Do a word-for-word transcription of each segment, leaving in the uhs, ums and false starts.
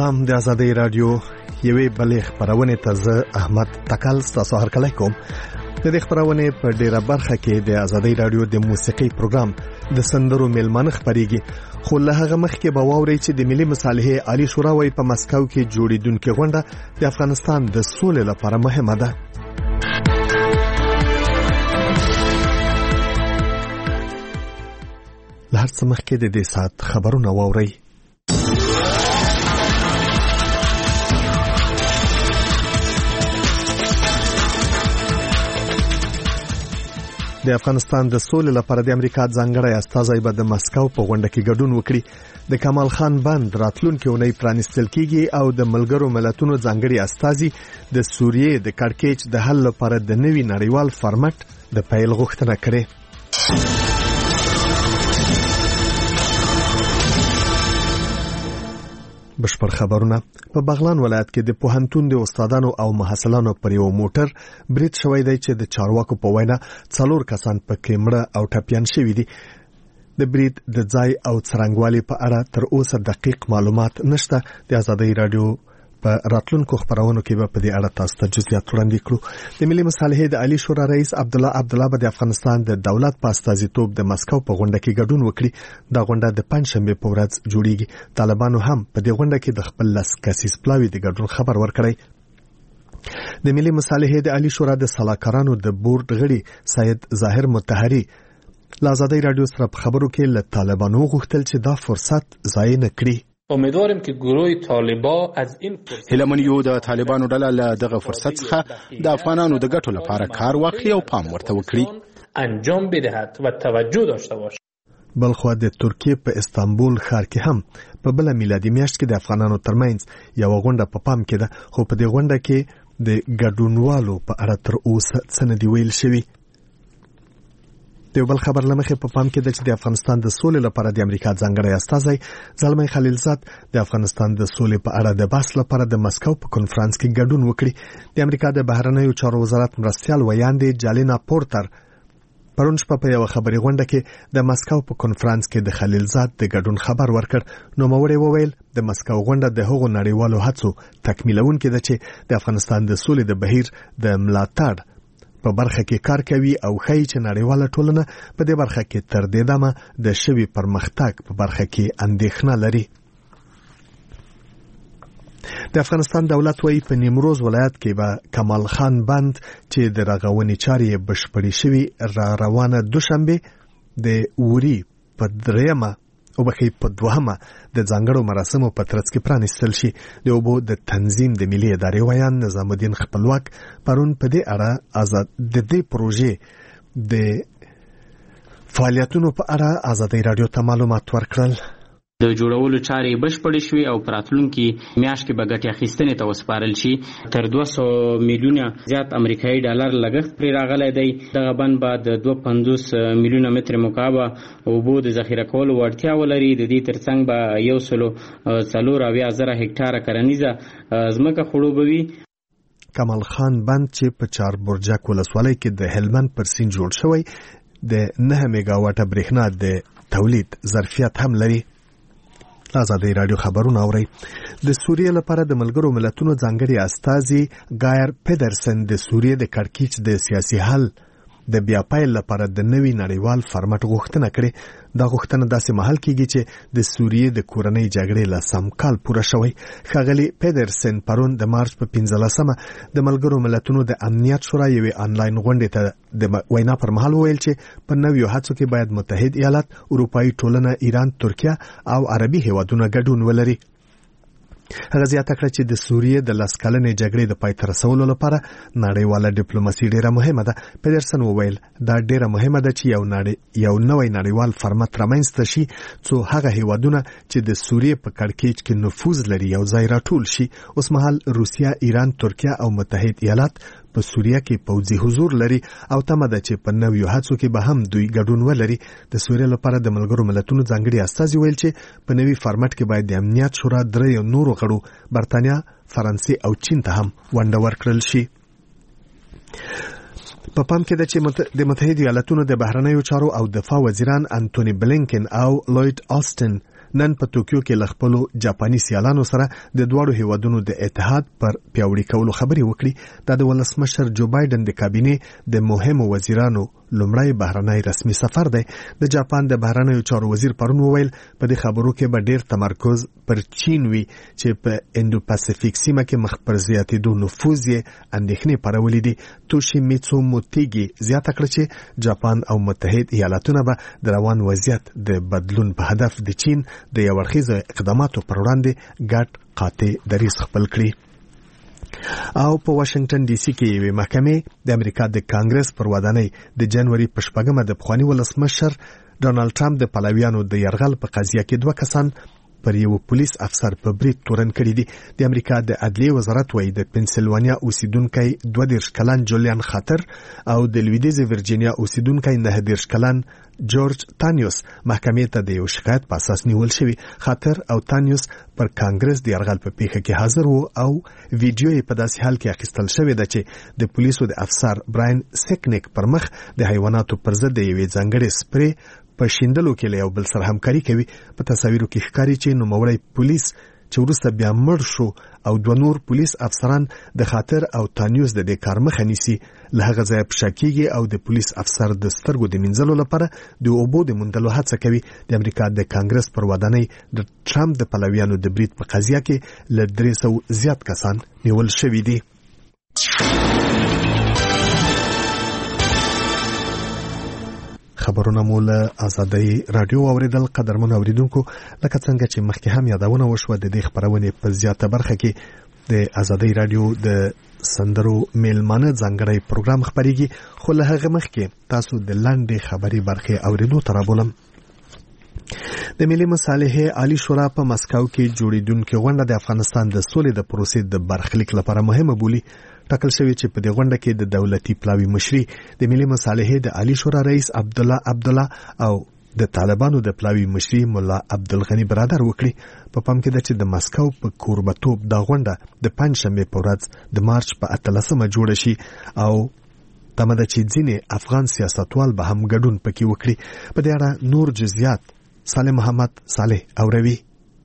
سلام د آزادۍ رادیو یوې بلې خبرونه ته زه احمد تکل تاسو هرکلی کوم. د دې خبرونه په ډیره برخه کې د آزادۍ رادیو د موسیقي پروګرام د سندرو میلمانه خبريږي، خو له هغه مخکې به واورئ چې د ملي مصالحې عالی شورا وايي په مسکو کې جوړیدونکې غونډه د افغانستان د سولې لپاره مهمه ده. له هر څه مخکې د دې ساعت خبرونه واورئ. د افغانستان د سولې لپاره د امریکا ځانګړی استازی به د مسکو په غونډه کې ګډون وکړي. د کمال خان بند راتلونکي اونۍ پرانیستل کیږي او د ملګرو ملتونو ځانګړي استازي د سوریې د کړکېچ د حل لپاره د نوي نړیوال فارمټ د پیل غوښتنه کړې. بشپړ خبرونه. په بغلان ولایت کې د پوهنتون د استادانو او محصلانو پر یو موټر برید شوی دی چې د چارواکو په وینا څلور کسان پکې مړه او ټپیان شوي دي. د برید د ځای او څرنګوالي په اړه تر اوسه دقیق معلومات نشته. د آزادۍ رادیو په راتلونکو خبرونو کې به په دې اړه تاسو ته جزئیات وړاندې کړو. د ملي مصالحې د عالی شورا رئیس عبد الله عبد الله د افغانستان د دولت په استازیتوب د مسکو په غونډه کې ګډون وکړي. دا غونډه د پنځشنبه په ورځ جوړیږي. طالبانو هم په دې غونډه کې د خپل لس کسیز پلاوی د ګډون خبر ورکړی. د ملي مصالحې د عالی شورا د سلاکارانو د بورډ غړي سید ظاهر مطهری له آزادۍ رادیو سره په خبرو کې له طالبانو غوښتل چې دا فرصت ضایع نه کړي. امیدوارم که گروه طالبان از این هلمن یو د طالبانو ډله له دغه فرصت څخه د افغانانو د ګټو لپاره کار واخلي او پام ورته وکړي، انجام بدهد و توجه داشته باشد. بلخو د ترکیه په استانبول ښار کې هم په بل میلادي میاشت کې د افغانانو ترمنځ یو غونډه په پام کې ده، خو په دې غونډه کې د ګډونوالو په اړه تر اوسه څه نه دی ویل شوی. د بل خبر لمخې په پام کې ده چې د افغانستان د سولې لپاره د امریکا ځانګړی استازی زلمی خلیلزاد د افغانستان د سولې په اړه د بحث لپاره د مسکو په کنفرانس کې ګډون وکړي. د امریکا د بهرنیو چارو وزارت مرستیال ویاندې جالینا پورتر پرون شپه په یو خبري غونډه کې د مسکو په کنفرانس کې د خلیلزاد د ګډون خبر ورکړ. نو موري وویل د مسکو غونډه د هغو نړیوالو هڅو تکمیلونکې ده چې د افغانستان د سولې د بهیر د ملاتړ په برخه کې کار کوي او ښایي چې نړیواله ټولنه په دې برخه کې تر دې دمه د شوي پرمختګ په برخه کې اندېښنه لري. د افغانستان دولت وايي په نیمروز ولایت کې به کمال خان بند چې د رغونې چارې بشپړې شوي را روانه دوشنبه د وری په دریمه او بخې په دوهمه د ځانګړو مراسمو په ترڅ کې پرانیستل شي. د اوبو د تنظیم د ملي ادارې ویان نظام الدین خپلواک پرون په دې اړه آزاد د دې پروژې د فعالیتونو په اړه آزادۍ رادیو ته معلومات ورکړل. د جوړولو چارې بشپړې شوې او پراتلونکي میاشت کې به ګټې اخیستنې ته وسپارل شي. تر دوه سوه میلیونه زیات امریکایي ډالر لګښت پرې راغلی دی. دغه بند به د دوه پنځوس میلیونه متر مکعب اوبو د ذخیره کولو وړتیا ولري. د دې ترڅنګ به یو سلو څلور اویا زره هکټاره کرنیزه ځمکه خړوبوي. کمال خان بند چې په چار برجک ولسوالۍ کې د هلمند پر سیند جوړ شوی د نه میگاواټه برېښنا د تولید ظرفیت هم لري. آزادۍ رادیو خبرونه اوري. د سوریې لپاره د ملګرو ملتونو ځانګړي استازي ګایر پیدرسن د سوریې د کړکېچ د سیاسي حل د بیا پیل لپاره د نوي نړیوال فارمټ غوښتنه کړې. دا غوښتنه داسې مهال کېږي چې د سوریې د کورنۍ جګړې له سم کال پوره شوی. ښاغلي پیدرسن پرون د مارچ په پنځلسمه د ملګرو ملتونو د امنیت شورا یوې آنلاین غونډې ته د وینا پر مهال وویل چې په نویو هڅو کې باید متحد ایالات، اروپایي ټولنه، ایران، ترکیه او عربي هیوادونه ګډون ولري. هغه زیاته کړه چې د سوریې د لس کلنې جګړې د پای ته رسولو لپاره نړیواله ډیپلوماسي ډیره مهمه ده. پیدرسن وویل دا ډیره مهمه ده چې یو نړۍ یو نوی نړیوال فارمټ رامنځته شي څو هغه هیوادونه چې د سوریې په کړکېچ کې نفوذ لري یو ځای راټول شي. اوس مهال روسیه، ایران، ترکیه او متحد ایالات په سوریه کې پوځي حضور لري او تمه ده چې په نویو هڅو کې به هم دوی ګډون ولري. د سوریه لپاره د ملګرو ملتونو ځانګړي استازي ویل چې په نوي فارمټ کې باید د امنیت شورا درې نورو غړو برتانیا، فرانسې او چین ته هم ونډه ورکړل شي. په پام کې ده چې د متحده ایالاتونو د بهرنیو چارو او دفاع وزیران انټونی بلینکن او لوید آستن نن په توکیو کې ل خپلو جاپاني سیالانو سره د دواړو هیوادونو د اتحاد پر پیاوړي کولو خبرې وکړي. دا د ولسمشر جو بایدن د کابینې د مهمو وزیرانو لومړی بهرنی رسمي سفر دی. د جاپان د بهرنیو چارو وزیر پرون وویل په دې خبرو کې به ډیر تمرکز پر چین وي چې په اندو پاسفیک سیمه کې مخ پر زیاتېدو نفوذ یې اندېښنې پارولې دي. توشیمیتسو موتیګي زیاته کړه چې جاپان او متحد ایالاتونه به د روان وضعیت د بدلون په هدف د چین د یو اړخیزو اقداماتو پر وړاندې ګډ قاطع دریځ خپل کړي. او په واشنگټن ډي سي کې یوې محکمې د امریکا د کانګرس پر ودانۍ د جنوري په شپږمه د پخواني ولسمشر ډونالد ټرمپ د پلویانو د یرغل په قضیه کې دوه کسان پر یو پولیس افسر په برید تورن کړي دي. د امریکا د عدلیې وزارت وايي د پنسلوانیا اوسیدونکی دوه دېرش کلن جولیان خاطر او د لویدیځې ورجینیا اوسیدونکی نهه دېرش کلن جورج تانیوس محکمې ته د یو شکایت په اساس نیول شوی. خاطر او تانیوس پر کانګرس د یرغل په پیښه کې حاضر وو او ویډیو یې په داسې حال کې اخیستل شوی ده چې د پولیسو د افسر براین سیکنیک پر مخ د حیواناتو پر ضد د یوې ځانګړې سپری په شیندلو کې له یو بل سره همکاري کوي. په تصاویرو کې ښکاري چې نوموړی پولیس چې وروسته بیا مړ شو او دوه نور پولیس افسران د خاطر او تانیوس د دې کار مخه نیسي. له هغه ځایه په شا کېږي او د پولیس افسر د سترګو د مینځلو لپاره د اوبو د موندلو هڅه کوي. د امریکا د کانګرس پر ودانۍ د ټرمپ د پلویانو د برید په قضیه کې له درې سوو زیات کسان نیول شوي دي. خبرونه مو له آزادۍ رادیو اوریدل. قدرمن اوریدونکو، لکه څنګه چې مخکې هم یادونه وشوه د دې خبرونې په زیاته برخه کې د آزادۍ رادیو د سندرو میلمانه ځانګړی پروګرام خبرېږي، خو له هغه مخکې تاسو د لنډې خبري برخې اوریدو ته رابولم. د ملي مصالحې عالی شورا په مسکو کې جوړیدونکې غونډه د افغانستان د سولې د پروسې د برخلیک لپاره مهمه بولي. ټاکل شوی چې په دې غونډه کې د دولتي پلاوي مشري د ملي مصالحې د عالی شورا رئیس عبد الله عبد الله او د طالبانو د پلاوي مشري مولا عبدالغني برادر وکړي. په پام کې ده چې د مسکو په کوربتوب دا غونډه د پنځشنبه په ورځ د مارچ په اتلسمه جوړه شي او تمه ده چې ځینې افغان سیاستوال به هم ګډون پکې وکړي. په دې اړه نور جزئیات صالح محمد صالح اوروي.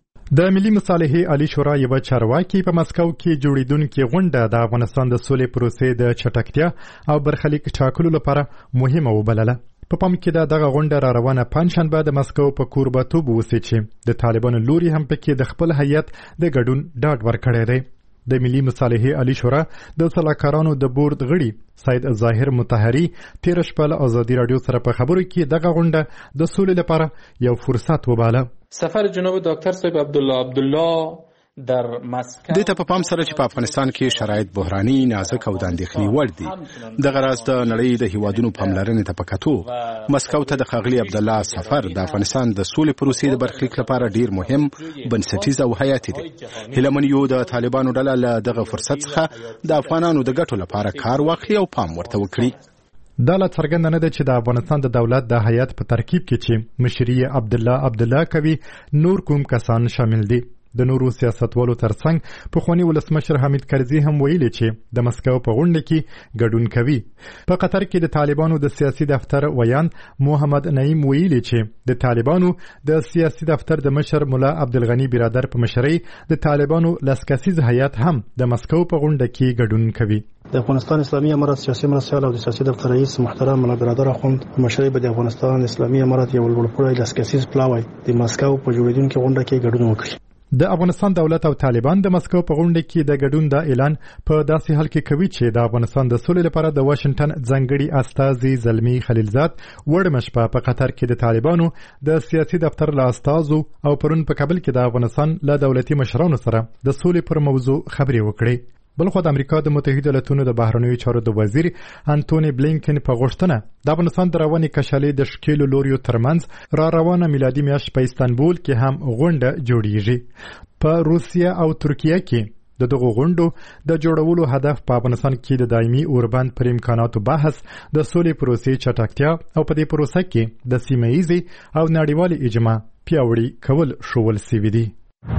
د ملي مصالحې عالی شورا یو چارواکي په مسکو کې جوړیدونکې غونډه د افغانستان د سولې پروسې د چټکتیا او برخلیک ټاکلو لپاره مهمه وبلله. په پام کې ده دغه غونډه را روانه پنځشنبه د مسکو په کوربتوب وسي چې د طالبانو لوري هم پکې د خپل هیئت د ګډون ډاډ ورکړی دی. د ملي مصالحې عالی شورا د سلاکارانو د بورډ غړي سید ظاهر مطهری تیر شپه له آزادي رادیو سره په خبرو کې دغه غونډه د سولې لپاره یو فرصت وباله. سفر جناب دکتر صاحب عبدالله عبدالله در مسکو د ته په پام سره چې په افغانستان کې شرایط بحراني، نازک او د اندېښنې وړ دي. دغه راز د نړۍ د هیوادونو پاملرنې ته په کتو مسکو ته د ښاغلي عبدالله سفر د افغانستان د سولې پروسې د برخلیک لپاره ډیر مهم، بنسټیز او حیاتي دی. هیله من یو د طالبانو ډله له دغه فرصت څخه د افغانانو د ګټو لپاره کار واخلي او پام ورته وکړي. دا لا څرګنده نه ده چې د افغانستان د دولت د هیئت په ترکیب کې چې مشري عبدالله عبدالله کوي نور کوم کسان شامل دي. د نورو سیاستوالو ترڅنګ پخواني ولسمشر حمید کرزي هم ویلي چې د مسکو په غونډه کې ګډون کوي. په قطر کې د طالبانو د سیاسي دفتر ویان محمد نعیم ویلي چې د طالبانو د سیاسي دفتر د مشر مولا عبدالغني برادر په مشرۍ د طالبانو لسکسیز هیئت هم د مسکو په غونډه کې ګډون کوي. د افغانستان اسلامي امارت سیاسي مرستیال او د سیاسي دفتر رئیس محترم مولا برادر اخوند مشرۍ به د افغانستان اسلامي امارت یو لوړپوړی لسکسیز پلاوی د مسکو په جوړیدونکې غونډه کې ګډون وکړي. د افغانستان دولت او طالبان د مسکو په غونډه کې د ګډون د اعلان په داسې حال کې کوي چې د افغانستان د سولې لپاره د واشنگټن ځانګړي استازي زلمي خلیلزاد وړ مشپه په قطر کې د طالبانو د سیاسي دفتر له استازو او پرون په کابل کې د افغانستان له دولتي مشرانو سره د سولې پر موضوع خبرې وکړي. بلخو د امریکا د متحده ایالاتونو د بهرنیو چارو د وزیر انټونی بلینکن په غوښتنه د افغانستان د رواني کشالې د شکیلو لوریو ترمنځ را روانه میلادي میاشت په استانبول کې هم غونډه جوړیږي. په روسیه او ترکیه کې د دغو غونډو د جوړولو هدف په افغانستان کې د دایمي اوربند پر امکاناتو بحث، د سولې پروسې چټکتیا او په دې پروسه کې د سیمه ییزې او نړیوالې اجماع پیاوړي کول شول سوي دي.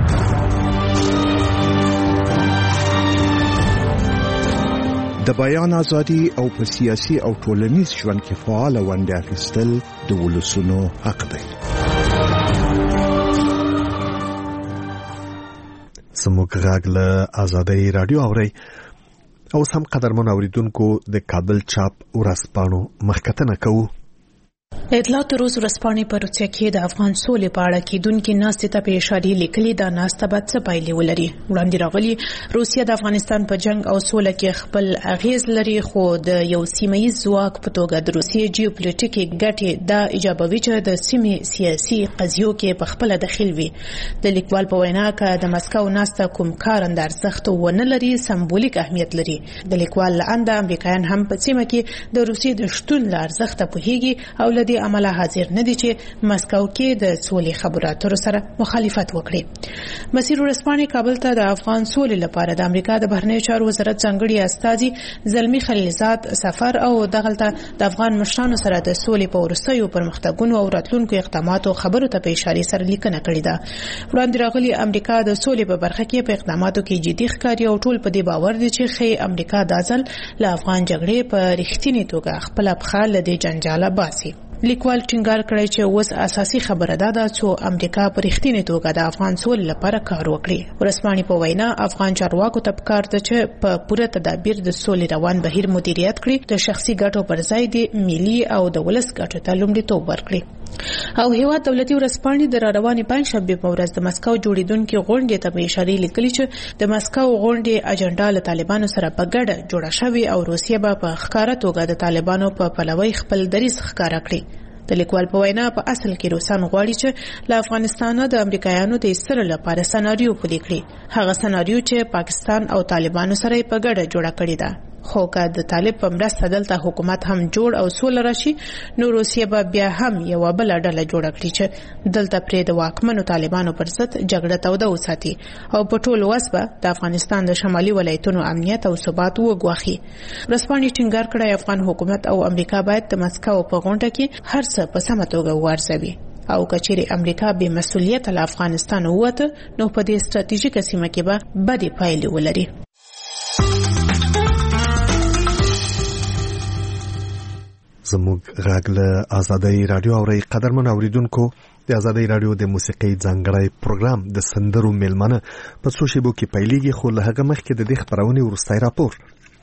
د بیان ازادي او په سیاسي او ټولنیز ژوند کې فعال ونډه اخیستل د ولسونو حق دی. زموږ غږ له آزادۍ رادیو اورئ. اوس هم قدرمن اوریدونکو د کابل چاپ ورځپاڼو مخکتنه کوو. اطلاعات روز ورځپاڼې په روسیه کې د افغان سولې په اړه کېدونکې ناستې ته په اشارې لیکلي دا ناسته به څه پایلې ولري. وړاندې راغلي روسیه د افغانستان په جنگ او سوله کې خپل اغیز لري، خو د یو سیمه‌ییز ځواک په توګه د روسیې جیوپولیټیکي ګټې دا ایجابوي چې د سیمې سیاسي قضیو کې په خپله دخیل وي. د لیکوال په وینا که د مسکو ناسته کوم کارنده ارزښت ونه لري، سمبولیک اهمیت لري. د لیکوال له انده امریکایان هم په سیمه کې د روسیې د شتون له ارزښته پوهیږي او له دې عمله حاضر نه دي چې مسکو کې د سولې خبرو اترو سره مخالفت وکړي. مسیر ورځپاڼې کابل ته د افغان سولې لپاره د امریکا د بهرنیو چارو وزارت ځانګړي استازي زلمی خلیلزاد سفر او دغلته د افغان مشرانو سره د سولې په وروستیو پرمختګونو او راتلونکو اقداماتو خبرو ته په اشارې سره لیکنه کړې ده. وړاندې راغلي امریکا د سولې په برخه کې په اقداماتو کې جدي ښکاري او ټول په دې باور دي چې خې امریکا د ځل له افغان جګړې په رښتینې توګه خپل ابخال له دې جنجاله باسي. لیکوال ټینګار کړی چې اوس اساسي خبره ده دا چې امریکا په رښتینې توګه د افغان سولې لپاره کار وکړي. ورځپاڼې په وینا افغان چارواکو ته پکار ده چې په پوره تدابیر د سولې روان بهیر مدیریت کړي، د شخصي ګټو پر ځای د ملي او د ولس ګټو ته لومړیتوب ورکړي. او هیواد دولتي ورځپاڼې د راروانې پنځشنبې په ورځ د مسکو جوړیدونکې غونډې ته په اشارې لیکلي چې د مسکو غونډې اجنډا له طالبانو سره په ګډه جوړه شوې او روسیه به په ښکاره توګه د طالبانو په پلوۍ خپل دریځ ښکاره کړي. د لیکوال په وینا په اصل کې روسان غواړي چې له افغانستان د امریکایانو د ایستلو لپاره سناریو پلي کړي، هغه سناریو چې پاکستان او طالبانو سره په ګډه جوړه کړې ده. خو که د طالب په مرسته دلته حکومت هم جوړ او سوله راشي، نو روسیه به بیا هم یو بل ډله جوړه کړي چې دلته پرې د واکمنو طالبانو پر ضد جګړه توده وساتي او په ټول وس به د افغانستان د شمالي ولایتونو امنیت او ثبات وګواخي. ورځپاڼې ټینګار کړی افغان حکومت او امریکا باید د مسکو په غونډه کې هر څه په سمه توګه وارزوي او کچېرې امریکا بې مسؤلیت له افغانستان ووته، نو په دې ستراتیژیکه سیمه کې به بدې پایلې ولري. زموږ غږ له آزادۍ رادیو اورئ. قدرمن اوریدونکو، د آزادۍ رادیو د موسیقۍ ځانګړی پروګرام د سندرو میلمانه په څو شیبو کې پیلېږي، خو له هغه مخکې د دې خپرونې وروستی راپور.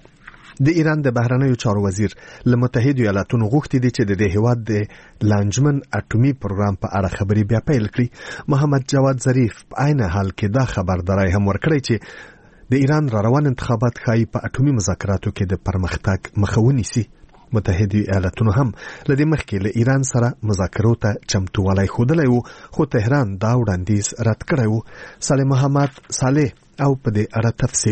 د ایران د بهرنیو چارو وزیر له متحدو ایالاتونو غوښتي دي چې د دې هیواد د لانجمن اټومي پروګرام په اړه خبرې بیا پیل کړي. محمد جواد ظریف په عین حال کې دا خبرداری هم ورکړی چې د ایران را روان انتخابات ښایي په اټومي مذاکراتو کې د پرمختګ مخه ونیسي. متحدو ایالاتونو هم له دې مخکې له ایران سره مذاکرو ته چمتووالی ښودلی و، خو تهران دا وړاندیز رد کړی و. صالح محمد صالح او په دې اړه تفصیل.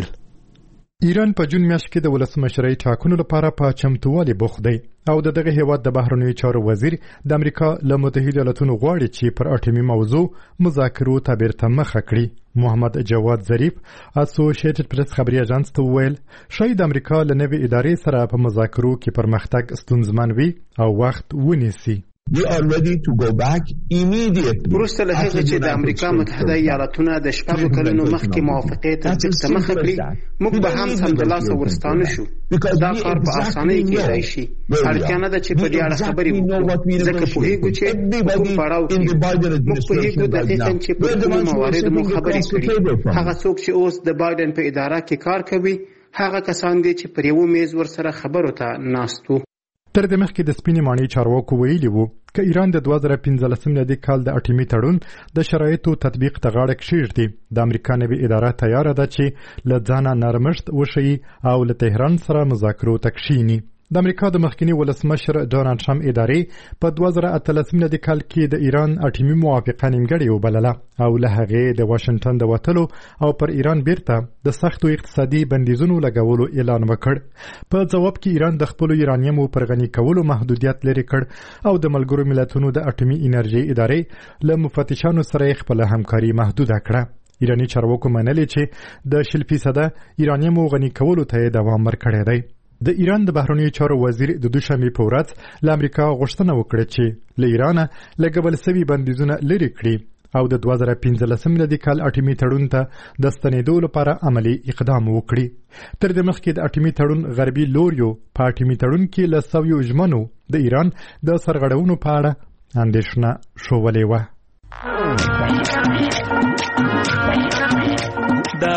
ایران په جون میاشت کې د ولسمشرۍ ټاکنو لپاره په چمتووالي بوخت دی او د دغه هیواد د بهرنیو چارو وزیر د امریکا له متحده ایالاتونو غواړي چې پر اټومي موضوع مذاکرو ته بیرته مخه کړي. محمد جواد ظریف اسوسییټډ پریس خبري اژانس ته وویل شاید امریکا له نوې ادارې سره په مذاکرو کې پرمختګ ستونزمن وي او وخت ونیسي. We are ready to go back immediately. وروسته له هغه چې د امریکا متحده ایالاتونو د شپږو کلونو مخکې موافقې تصدیق ته مخه کړي، موږ به هم سمدلاسه ورستانه شو. دا کار په اسانۍ کېدای شي. اړتیا نه ده چې په دې اړه خبرې وکړو، ځکه پوهېږو چې په کوم پړاو کې موږ پوهېږو دقیقاً چې په کومو مواردو موږ خبرې کړي. هغه څوک چې اوس د بایدن په اداره کې کار کوي، هغه کسان دي چې پر یو میز ورسره خبرو ته ناست وو. تر دې مخکې د سپینې ماڼۍ چارواکو ویلي وو که ایران د دوه زره پنځلسم میلادي کال د اټومي تړون د شرایطو تطبیق ته غاړه کېږدي، د امریکا نوې اداره تیاره ده چې له ځانه نرمښت وښیي او له تهران سره مذاکرو ته کښیني. د امریکا د مخکنی ولسمشر ډونالډ ټرمپ ادارې په دوه زره اتلسم میلادي کال کې د ایران اټومي موافقه نیمګړې وبلله او له هغې د واشنګټن د وتلو او پر ایران بیرته د سختو اقتصادي بندیزونو لګولو اعلان وکړ. په ځواب کې ایران د خپلو یورانیمو پر غني کولو محدودیت لرې کړ او د ملګرو ملتونو د اټومي انرژي ادارې له مفتشانو سره خپل همکاري محدوده کړه. ایرانی چارواکو منلي چې د شل فیصده یورانیمو غني کولو ته دوام ورکړی دی. د ایران د بهرنیو چارو وزیر د دوشنبې په ورځ له امریکا غوښتنه وکړه چې له ایران لګول سوي بندیزونه لرې کړي او د دوه زره پنځلسم میلادي کال اټومي تړون ته د ستنېدو لپاره عملی اقدام وکړي. تر دې مخکې د اټومي تړون غربي لوریو په اټومي تړون کې له سویو ژمنو د ایران د سرغړونو په اړه اندېښنه ښودلې وه. د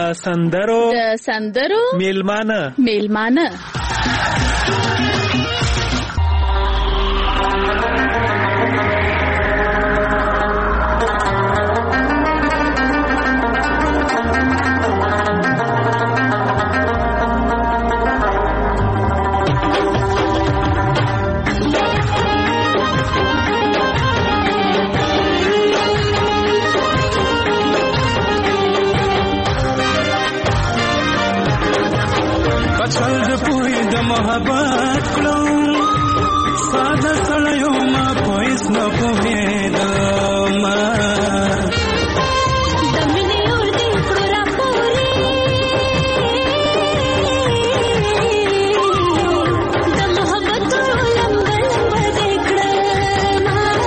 سندرو د سندرو میلمانه میلمانه محبت کلم ساده سړیو ما پویس نه پوهېدم د مینې اور دې کړو راپورې د محبت لمبه لمبه دې کړم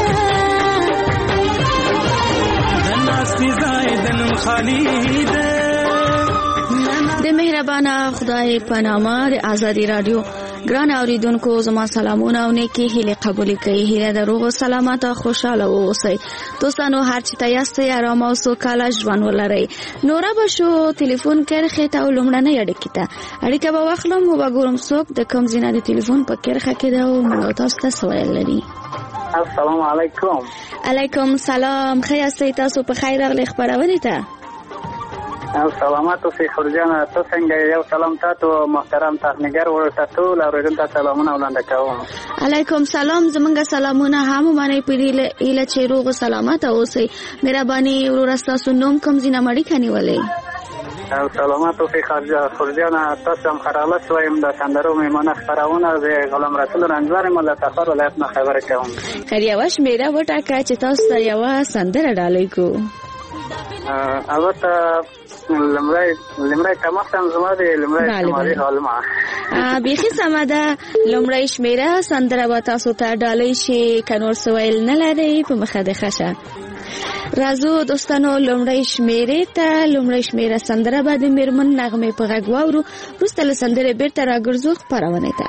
د ناستې ځای د نوم خالي دی د مهربانه خدای په نامه د آزادي رادیو ګران اوریدونکو زما سلامونه او نیکی هیله قبول کړئ. هیله د روغ سلامت او خوشاله اوسئ. دوستانو هر چی ته یاستئ آرام او سوکاله ژوند ولرئ. نوره بشو ټلیفون کرخه ته ولومړنۍ اړیکه ته اړیکه به واخلم او وګورم څوک د کوم ځای د ټلیفون په کرخه کې دا او موږ تاسو ته سوال لري. السلام علیکم. علیکم سلام. خیر یاستئ؟ تاسو په خیر راغلی خبرونه ته. سلامات اوسئ خورجان. ته څنګه یو سلام تاسو محترم تخنیګر ورته ټول اوریدونکو ته سلامونه وړاندې کوم. علیکم سلام. زمونږ سلامونه هم باندې پیله اله چې روغ سلامت اوسئ. مهرباني ورور تاسو نوم کوم ځینه مړی کنيولې. سلامات اوسئ خورجان. تاسو هم خراله شویم د سندرو میمانه خبرونه د غلام رسول رنځور مله تخر ولایت نه خبر کوم. خریاوش میرا وټاکا چې تاسو یو سندره ډالۍ کو. البته لمړی لمړی تمام زما دی لمړی شمالي حالما بیخي سماده لمړی شمیره سندره به تاسو ته ډالۍ شي کنور سویل نه لري په مخه د خشه رازو دوستانو لمړی شمیره ته لمړی شمیره سندره به د میرمن نغمه په غږ واورو وروسته له سندره بیرته راګرځو خبرونه ته.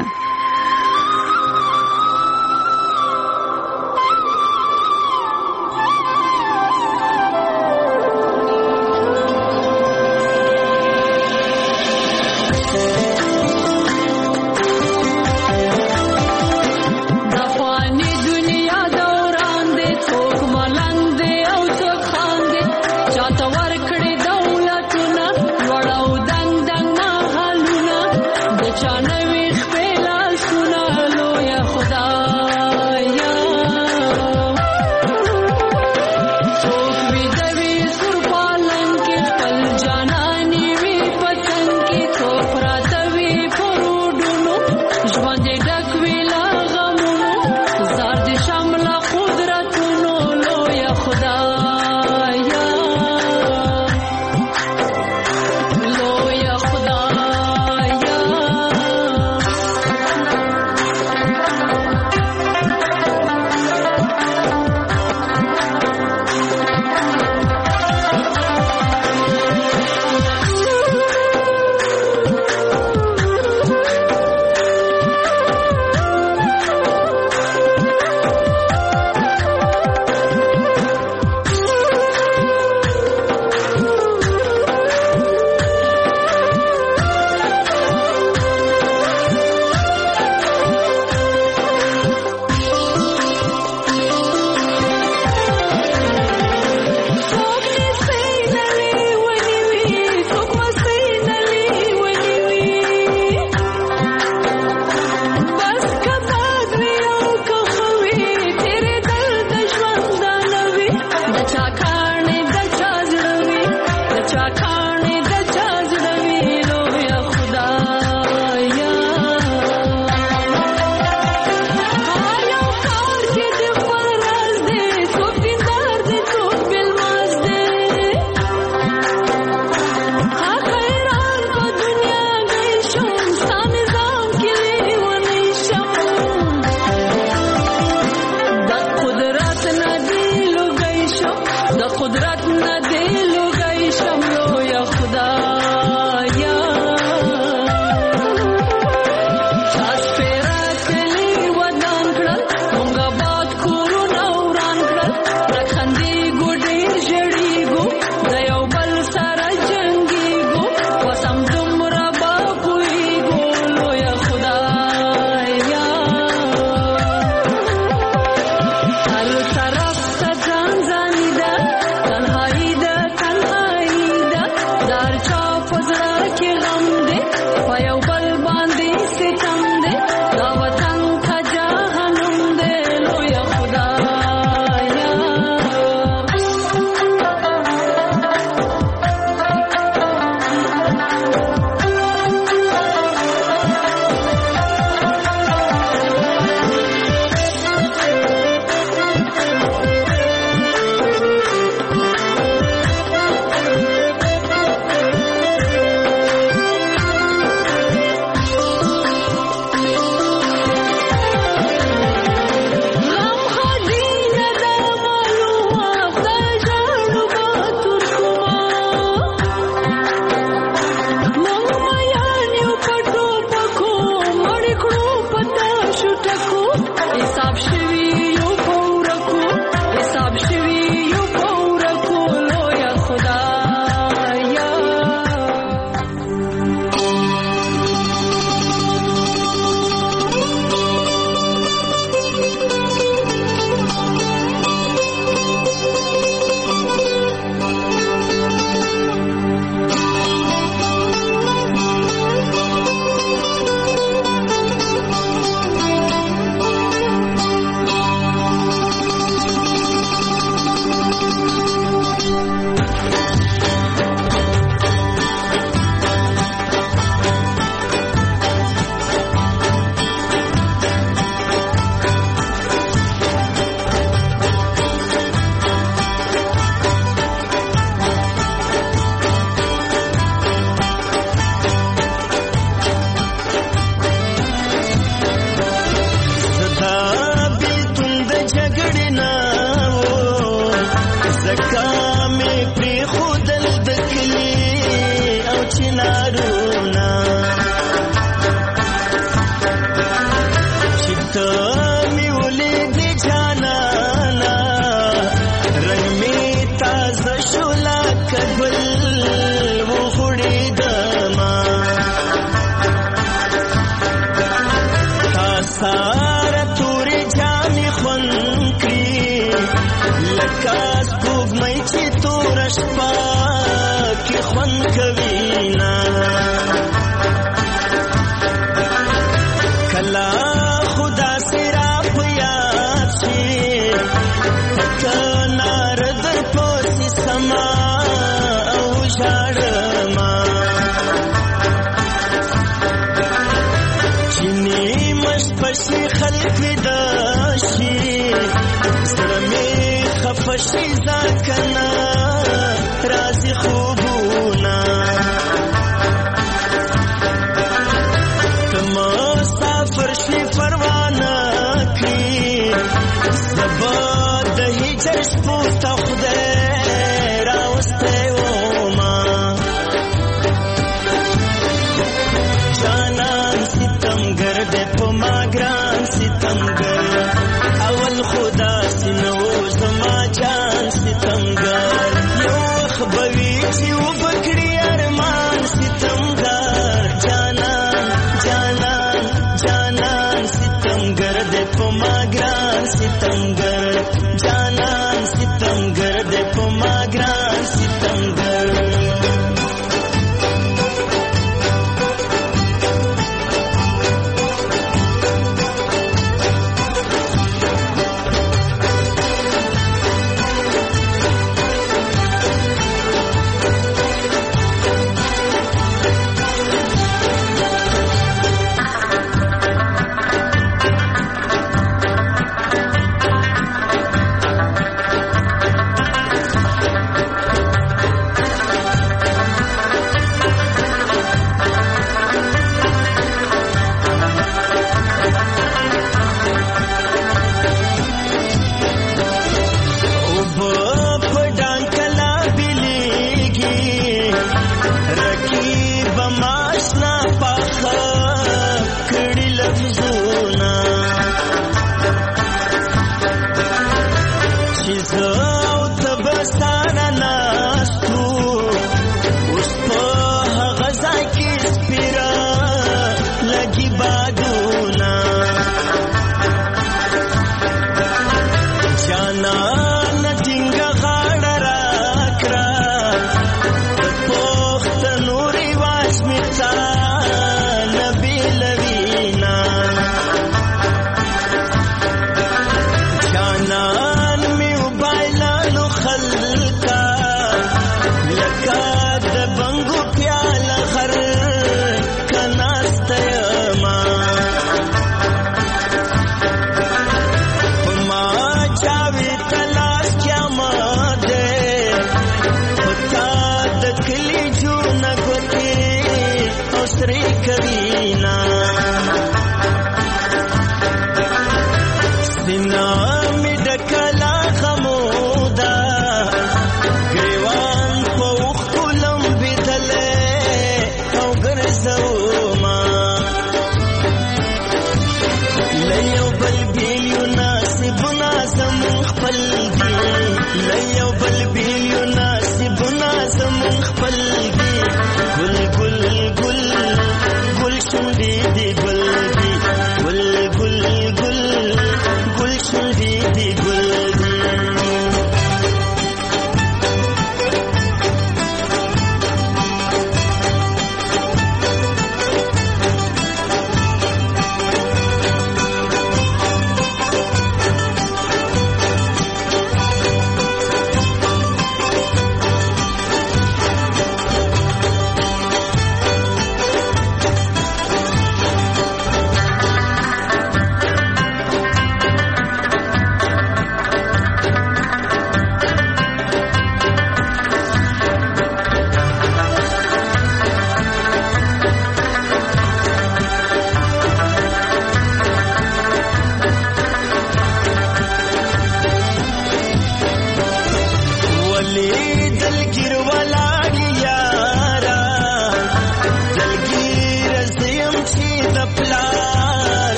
چانه ویخ پیلا شي خلق ودا شي زړه مې خفه شي ځکه راځي خوبونه ته مسافر شوې پروانه کړي زبا د هجر شپو ته خدای راوستی وما جانان ستمګر دی په ما ګران ستمګر اول خدا سینو زما جان ستمګر یو وخت به وي چې وبکړي ارمان ستمګر جانان جانان جانان ستمګر دی په ما ګران ستمګر جانان ستمګر دی په ما ګران ستمګر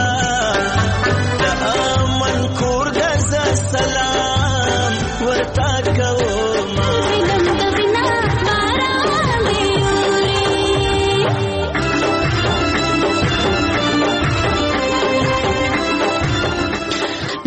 ورتا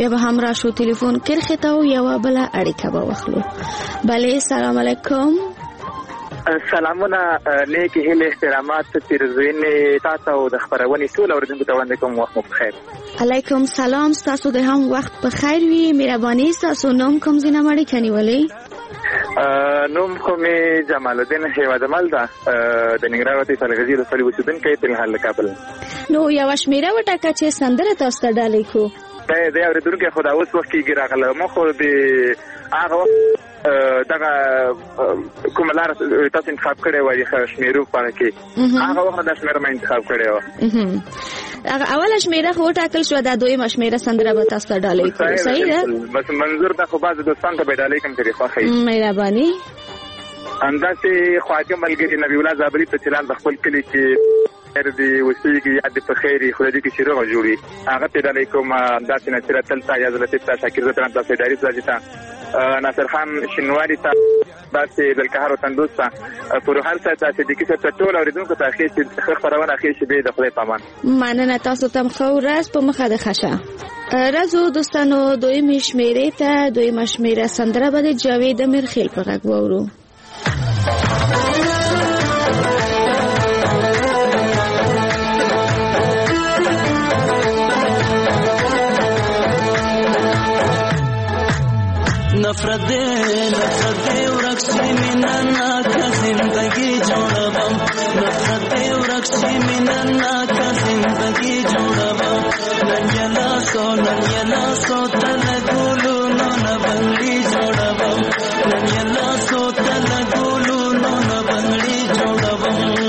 بیا به هم راشو ټلیفون کرخه ته او یو بل اړیکه به واخلو. بله سلام علیکم. سلامونه نیکی هیله احترامات پیرزوینې تاسو او د خبرونې ټول اوریدونکو ته وړاندې کوم. وخت مو بخیر. علیکم سلام. تاسو د هم وخت بخیر وي. مهرباني تاسو نوم کوم ځای نه مړی کني ولی؟ نوم کوم جمال الدین هیوادمل ده د ننګرهار ولایت سالغزي د صلیب اوسیدونکی په حال کابل. نو یو شمیره وټاکه چې سندره تاسو ته ډالې کو. دا د اوریدونکو خدا اوس وخت کې راغله مو خو د هغه دغه کوم لار تاسو انتخاب کړی وای د شمیرو په کې هغه وخت د شمیره مې انتخاب کړی و. هغه اوله شمیره خو ټاکل شو دا دویمه شمیره سندره به تاسو ته ډالې کو. صحیح ده. بس منظور دا خو باز دوستان ته به ډالې کوم چې خوښي. مهرباني. انداسه خواجه ملګری نبی الله زابری په چلان د خپل کلی کې هر دی وسیږي یاد په خیری خو دې کې شروع جوړي هغه په ډالې کوم انداسه نصرت تلتا یا زلته تا شاکر زتران تاسو اداري ځاجتا ناصر خان شنواری ته باسي بلکهار وتندوسا پر هر څه تاسو د کیسه په ټول اوریدونکو ته اخی چې خبرونه اخی چې به د خپل پامان مننه. تاسو ته خو راز په مخه د خشه رازو دوستانو دوی مشمیره ته دوی مشمیره سندره بده جاوید مرخیل په غږ وورو. نفرت دے نفرت دے ورکشی مننا کا زندگی جوڑبم نفرت دے ورکشی مننا کا زندگی جوڑبم ننیلا سو ننیلا سو تلگولو نو نبنگلی جوڑبم ننیلا سو تلگولو نو نبنگلی جوڑبم.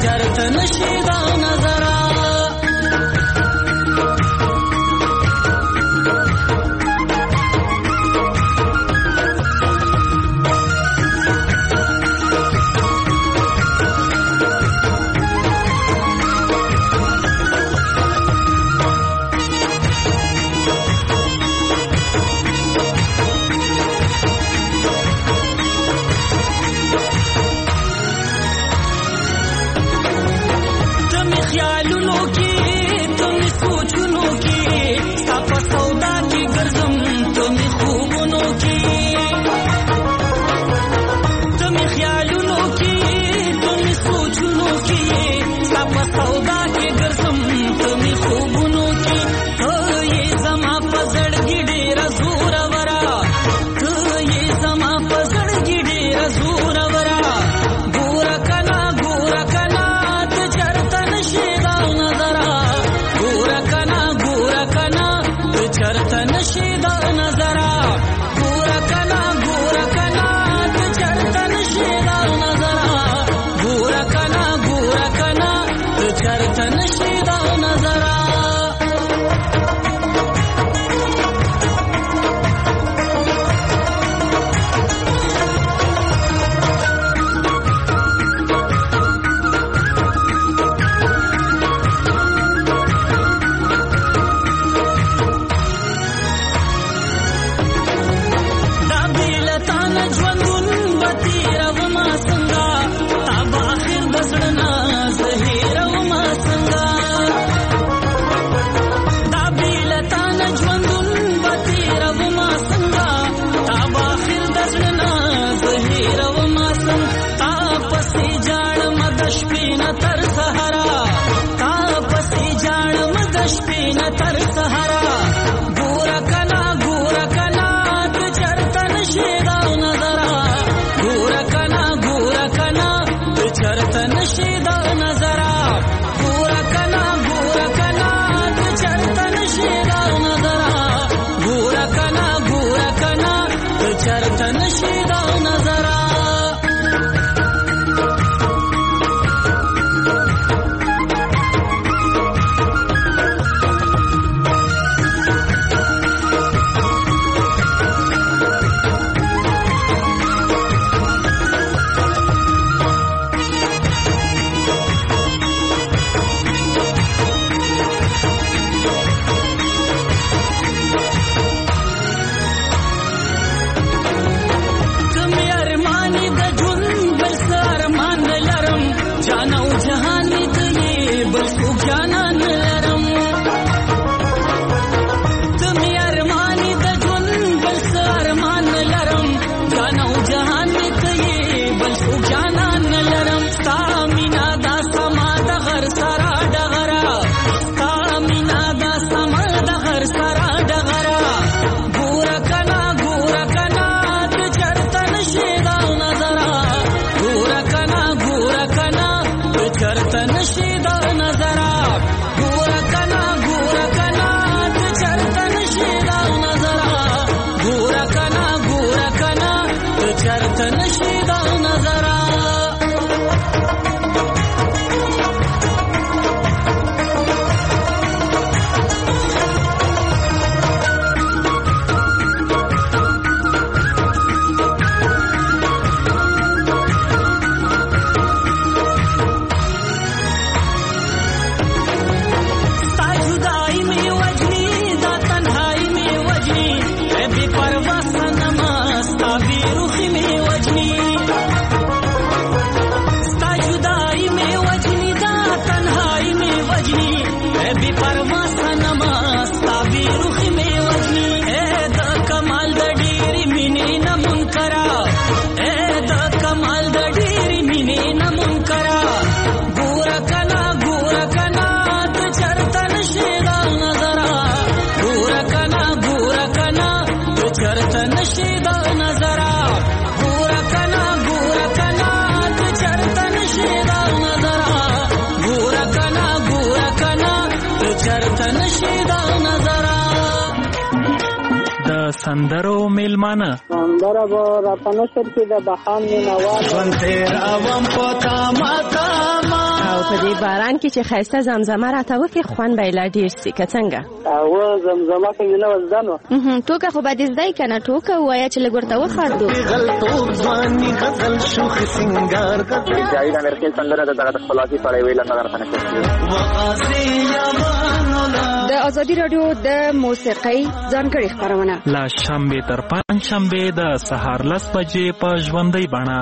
چرته نشي دا نظر سندرو میلمانه سندره به راته نشر کې د بهان مینوال ژوند تېر اوم په تامه تامه او په دې باران کې چې ښایسته زمزمه راته وکړي خوند به یې لا ډېر سي که څنګه او زمزمه کې نه وزده نو ټوکه خو به دې زده یې که نه ټوکه ووایه چې لږ ورته وخاردو جاوید امیرخیل سندره د دغه د خپلواکۍ په اړه یې ویله هغه راته نشته د ازادي راډیو د موسیقۍ ځانګړې خپرونه له شنبې تر پنجشنبې د سهار لس بجې په ژوندۍ بڼه.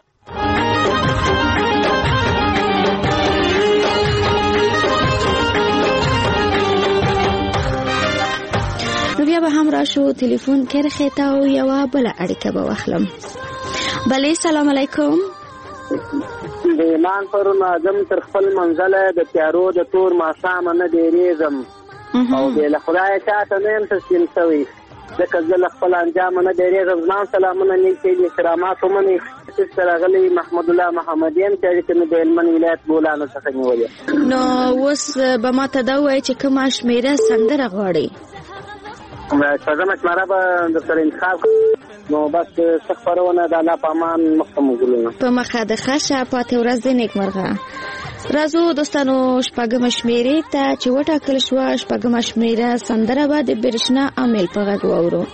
نو بیا به هم راشو تلیفون کرښې ته او یوه بله اړیکه به واخلم. بلې سلام علیکم. د ایمان پرون اعظم تر خپل منزله د تیارو د تور ماښامه نه ډېرېږم او بې له خدایه چاته نه یم تسلیم شوی ځکه زه له خپل انجامه نه ډېرېږم. زما سلامونه نیک دي احترامات ومنئ. څه راغلی محمد الله محمدیان چې اړیکې مې د هلمند ولایت بولانو څخه نیولې. نو اوس به ما ته دا ووایي چې کومه شمېره سندره غواړئ؟ شپږمه شمېره به درسره انتخاب نو بس څه خپرونه د الله په امان مخته مو ګلونه په مخه د ښه شه پاتې ورځ د نیکمرغه. راځو دوستانو شپږمه شمېرې ته چې وټاکل شوه شپږمه شمېره سندره به د برېښنا امیل په غږ واورو.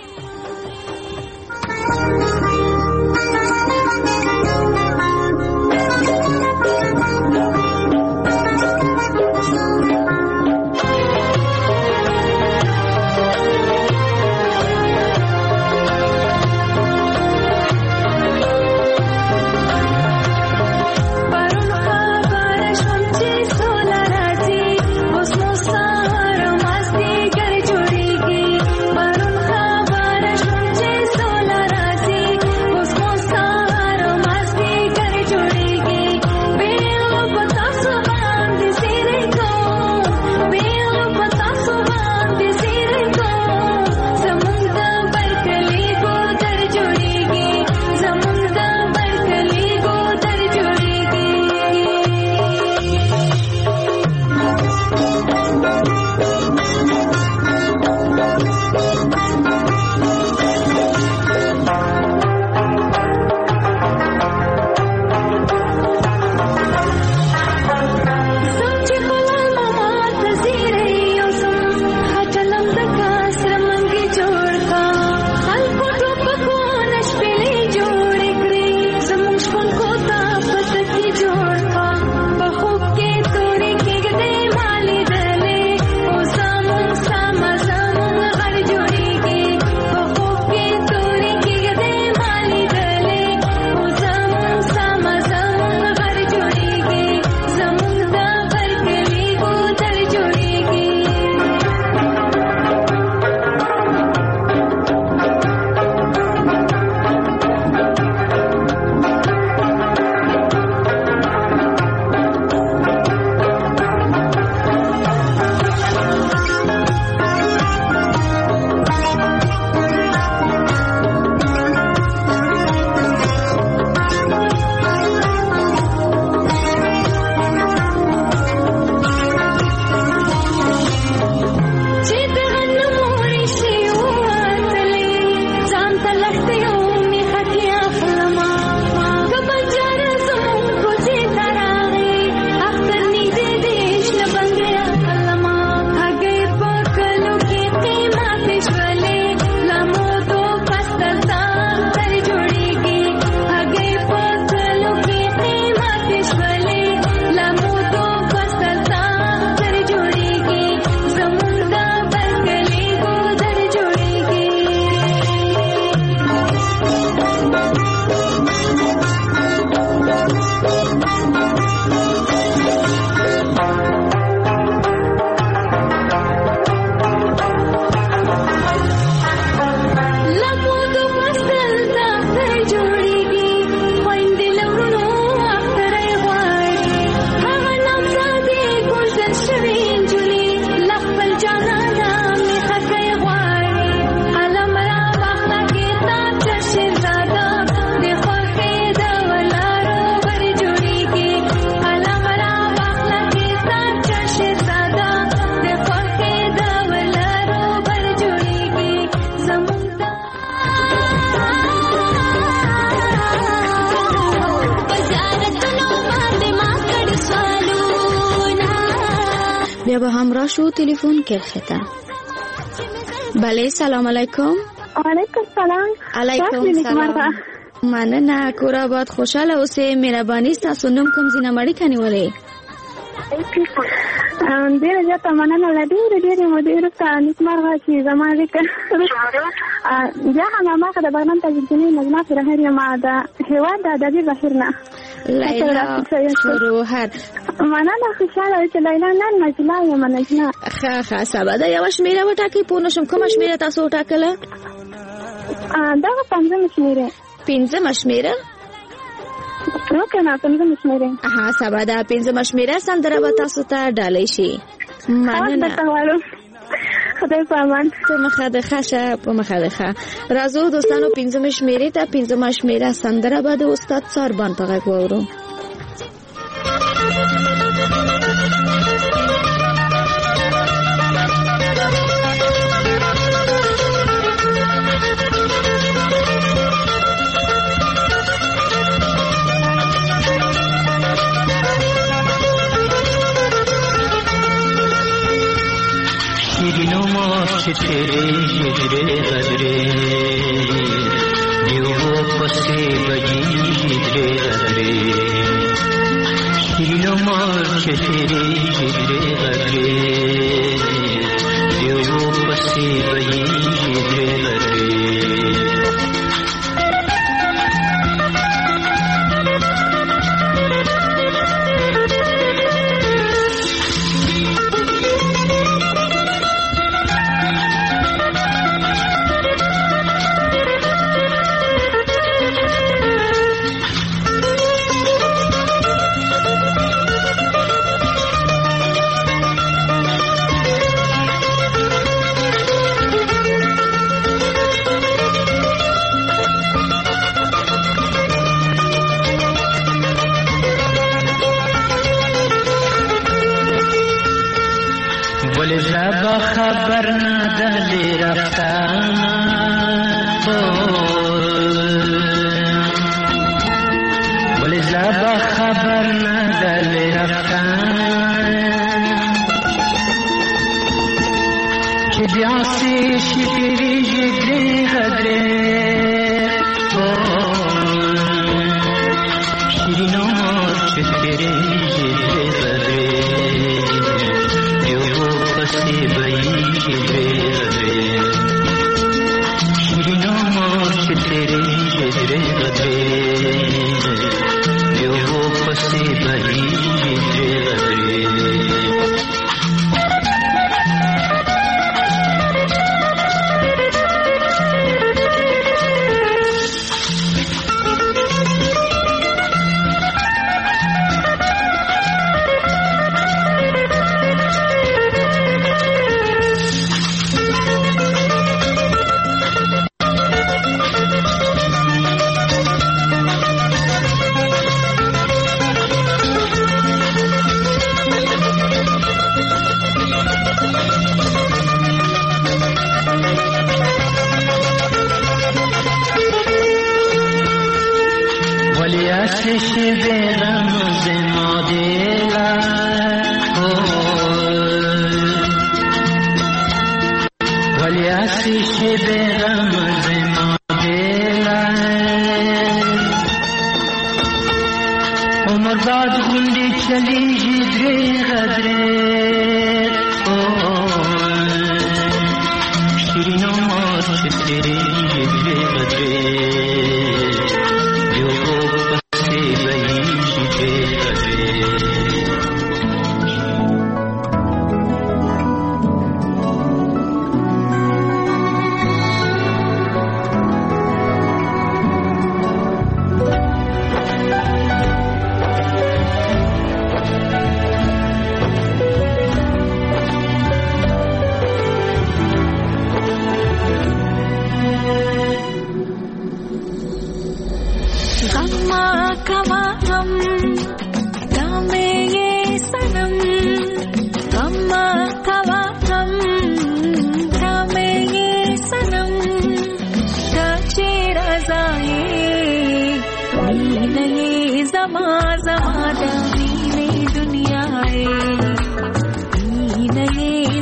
Thank you. بیا به همراه شو تلفن کرخته. بله سلام علیکم. علیکم سلام. علیکم سلام. مننه کور آباد خوشحاله اوسې مهرباني ستاسو نوم کوم ځای نه مړی کني ولې ډېره زیاته مننه له ډېرې ډېرې مودې وروسته نیکمرغه چې زما ذکر بیا هم هماغه د بغلان تاجالدینۍ نظمه فراهر یم د هېواد د ادبي بهیر نه لیلا فروهر. مننه خوشحاله اوسې لیلا نن نجله یم نجله ښه ښه سبا ده یوه شمېره وټاکئ پوه نه شم کومه شمېره تاسو وټاکله دغه پنځمه شمېره پنځمه شمېره اوکې نه پنځمه شمېره ها سبا ده پنځمه شمېره سندره به تاسو ته ډالۍ شي. مننه خدای په امان. په مخه د ښه شه په مخه د ښه راځو دوستانو پنځمه شمېرې ته پنځمه شمېره سندره به د استاد ساربان په غږ واورو. شیرینو ماش تیرے ہجرے غدرے دیو پسے بجی ہجرے غدرے شیرینو ماش تیرے ہجرے غدرے دیو پسے بجی ہجرے غدرے خبر نداری رفتن ولی زبا خبر نداری رفتن که بیاسی شیری جگری غدره شیرینو چه تیری جگری غدره پسی بئی جدرے غدرے شیرینو مارچ تیرے جدرے غدرے دیو پسی بئی جدرے غدرے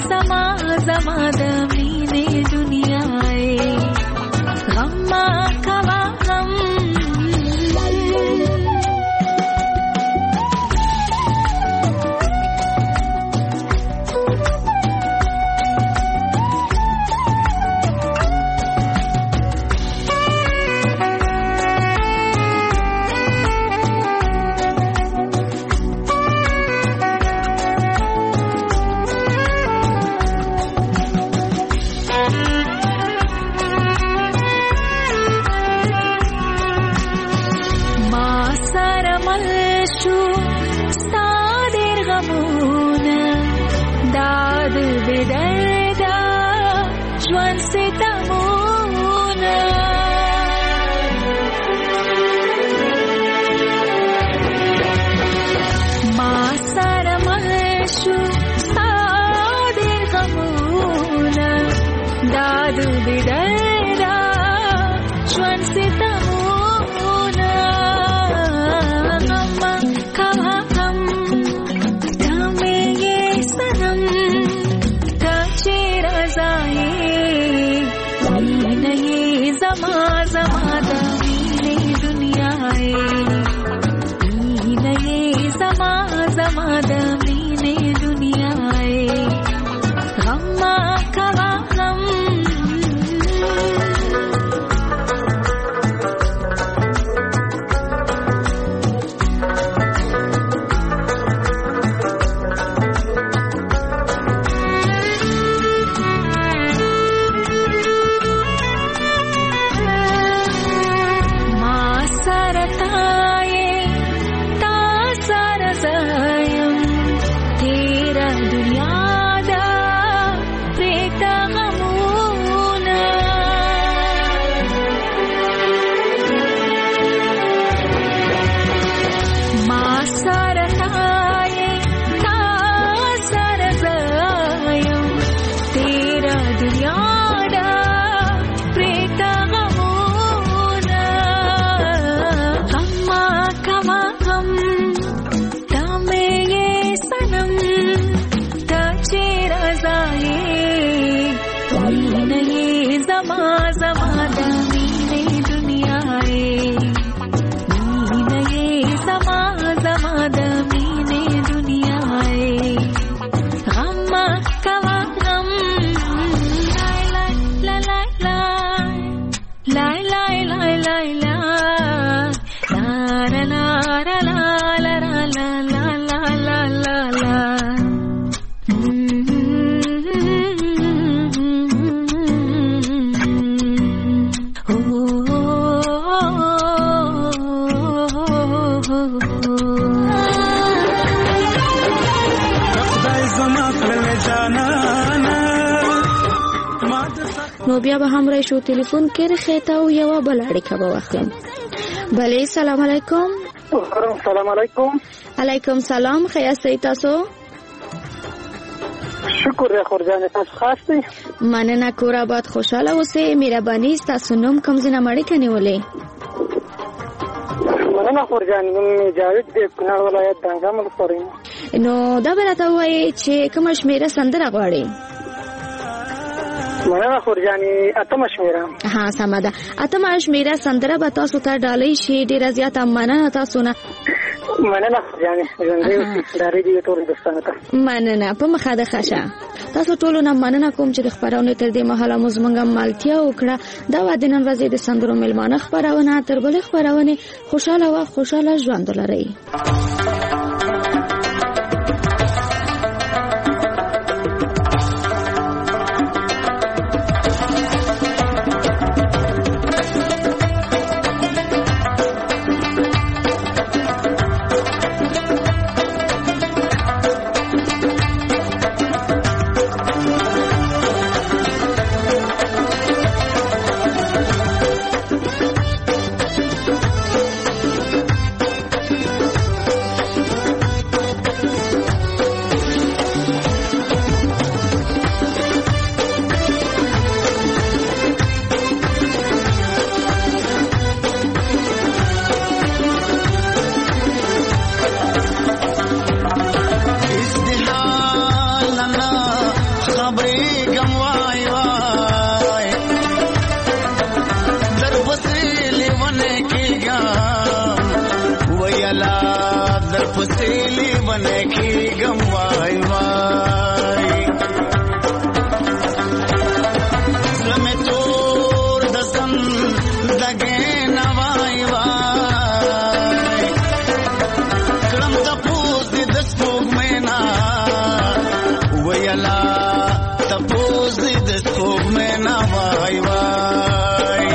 زما زما د مینې دنیا ای غم ما کوا غم نو بیا به هم راشو ټلیفون کې رخیته او یو بل اړیکه به واخلم. بله سلام علیکم. سلام علیکم. علیکم سلام. خیاسته تاسو؟ شکر دی خورجان تاسو خاص دی. مننه کور آباد خوشاله اوسئ. مهرباني تاسو نوم کوم ځای نه اړیکه نیولې؟ مننه خورجان نوم جاوید دی کونړ ولایت دانګام ولسوالۍ. نو دا به راته ووایئ چې کومه شمېره سندره غواړئ؟ مننه خورجاني اتمه شمیره. ها سمه ده. اتمه شمیره سندره به تاسو ته ډالۍ شي. ډیره زیاته مننه تاسو نه. مننه خورجاني ژوندۍ اوسئ. ډارې دي ټولو دوستانو ته مننه. په مخه ده ښه شه. تاسو ټولو نه مننه کوم چې د خپرونې تر دې مهاله مو زموږ ملتیا وکړه. دا وه د نن ورځې د سندرو میلمانه خپرونه. تر بلې خپرونې خوشحاله وه خوشحاله ژوند ولرئ. پسیلی بنے کی گم وای وای زلمه تور دسم دگے نوای وای کلم تپوس دی دسپوگ مینا ویلا تپوس دی دسپوگ مینا وای وای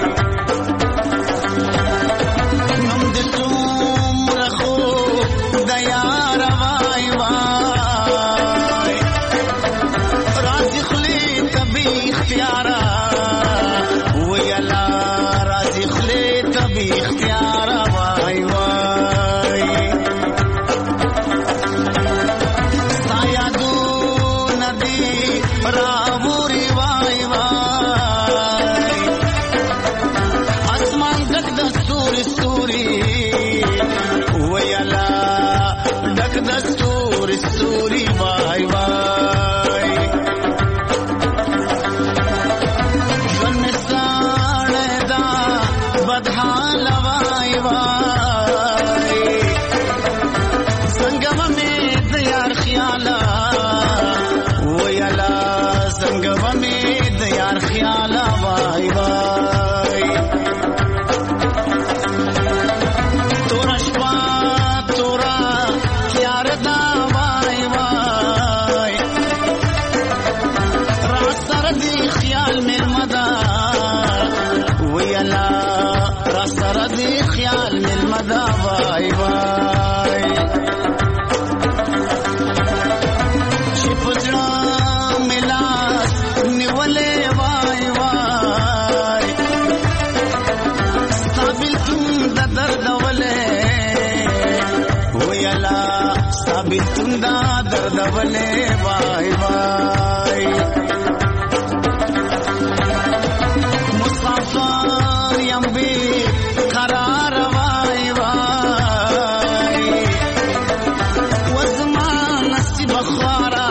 نم دسوم رخو دیار وای وای رازی خلی تبی اختیارا ویلا رازی خلی تبی اختیارا وای وای سایا دو ندی راوری وای وای اسمان ډک د ستوري ستوري ویلا ډک د ستوري ستوري وای وای ژوند ستانه دا بدحال وای وای څنګه مې د یار خیالا ویلا څنګه مې د یار خیالا وای وای تورا شپه تورا تیار دا وای وای را سره دی خیال مې مدا ویلا را سره دی خیال مې مدا وای وای چې پزړه ملاس نیولې وای وای ستابل تم د درد ولې ویلا ستابل تم د درد ولې وای وای مسافر یم بی قرار وای وای وزمان نصیب خوارا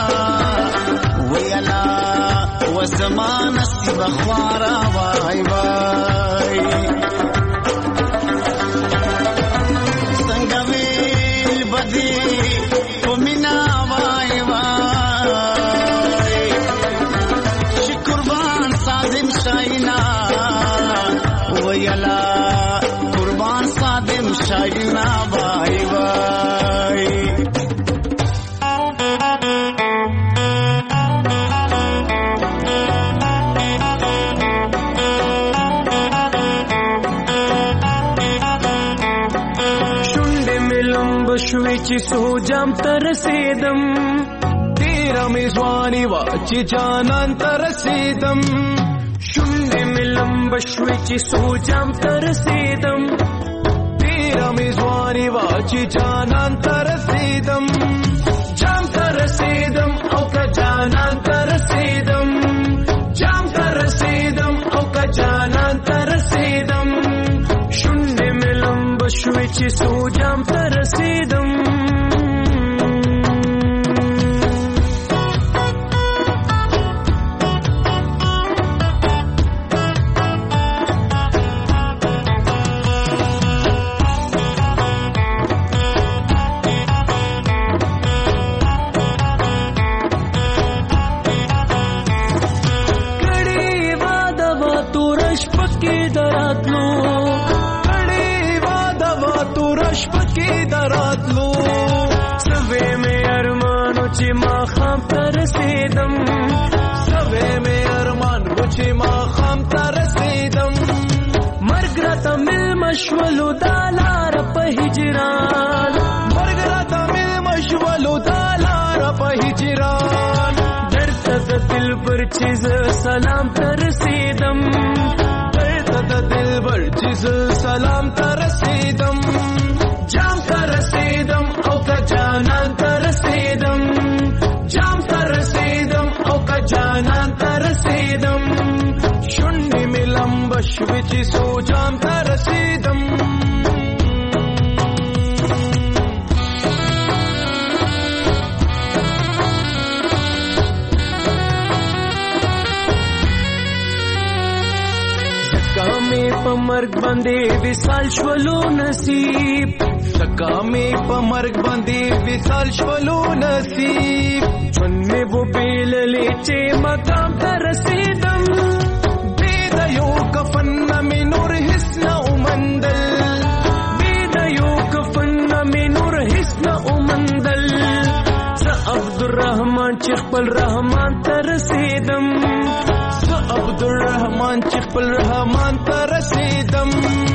ویلا وزمان نصیب خوارا وای وای څنګه ویل بدی پمینا وای وای چې قربان صادم شاینا ویلا قربان صادم شاینا وای وای شونډې مې لمبه شوې چې سو جام ته رسېدم تېره مې ځواني وه چې جانان ته رسېدم شونډې مې لمبه شوې چې سو جام ته رسېدم تېره مې ځواني وه چې جانان ته رسېدم جام ته رسېدم او که جانان ته رسېدم جام ته رسېدم او که جانان ته رسېدم شونډې مې لمبه شوې چې سو جام ته رسېدم کړي واده به توره شپه کې د راتلو کړي واده به توره شپه کې د راتلو سوې مې ارمانو چې ماښام ته رسېدم سوې مې ارمانو چې ماښام ته رسېدم مرګ راته مېلمه شولو دا لاره په هجران مرګ راته مېلمه شولو دا لاره په هجران درته د دلبر چې زه سلام ته رسېدم درته د دلبر چې زه سلام ته رسېدم جام ته رسېدم او که جانان ته رسېدم جام ته رسېدم او که جانان ته رسېدم شونډې مې لمبه شوې چې سو جام ته رسېدم په مرګ باندې وصال شولو نصیب سکا مې په مرګ باندې وصال شولو نصیب ژوند مې و بیللې چې مقام ته رسیدم بې د یو کفن نه مې نور هیڅ نه ومندل بې د یو کفن نه مې نور هیڅ نه ومندل زه عبدالرحمن چې خپل رحمان ته رسیدم زه عبدالرحمن چې خپل رحمان ته رسیدم